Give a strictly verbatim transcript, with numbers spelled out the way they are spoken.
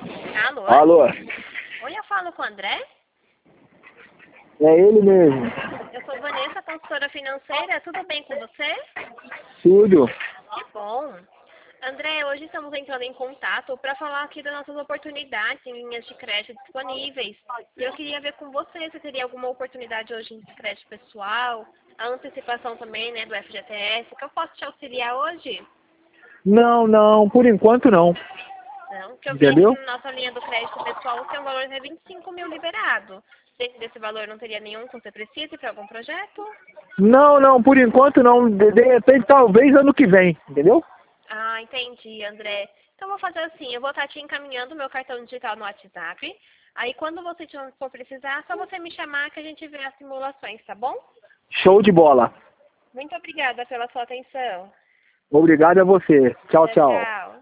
Alô? Alô? Oi, eu falo com o André? É ele mesmo. Eu sou Vanessa, consultora financeira. Tudo bem com você? Tudo. Que bom. André, hoje estamos entrando em contato para falar aqui das nossas oportunidades em linhas de crédito disponíveis. E eu queria ver com você se teria alguma oportunidade hoje de crédito pessoal, a antecipação também, né, do F G T S, que eu posso te auxiliar hoje? Não, não, por enquanto não. Não, que eu vi aqui Entendeu? na nossa linha do crédito pessoal tem um valor de vinte e cinco mil liberado. Dentro desse valor não teria nenhum que você precise para algum projeto? Não, não, por enquanto não. De, de repente, talvez ano que vem, entendeu? Ah, entendi, André. Então, vou fazer assim, eu vou estar te encaminhando meu cartão digital no WhatsApp. Aí, quando você te- for precisar, é só você me chamar que a gente vê as simulações, tá bom? Show de bola. Muito obrigada pela sua atenção. Obrigado a você. Tchau, Tchau, tchau. tchau.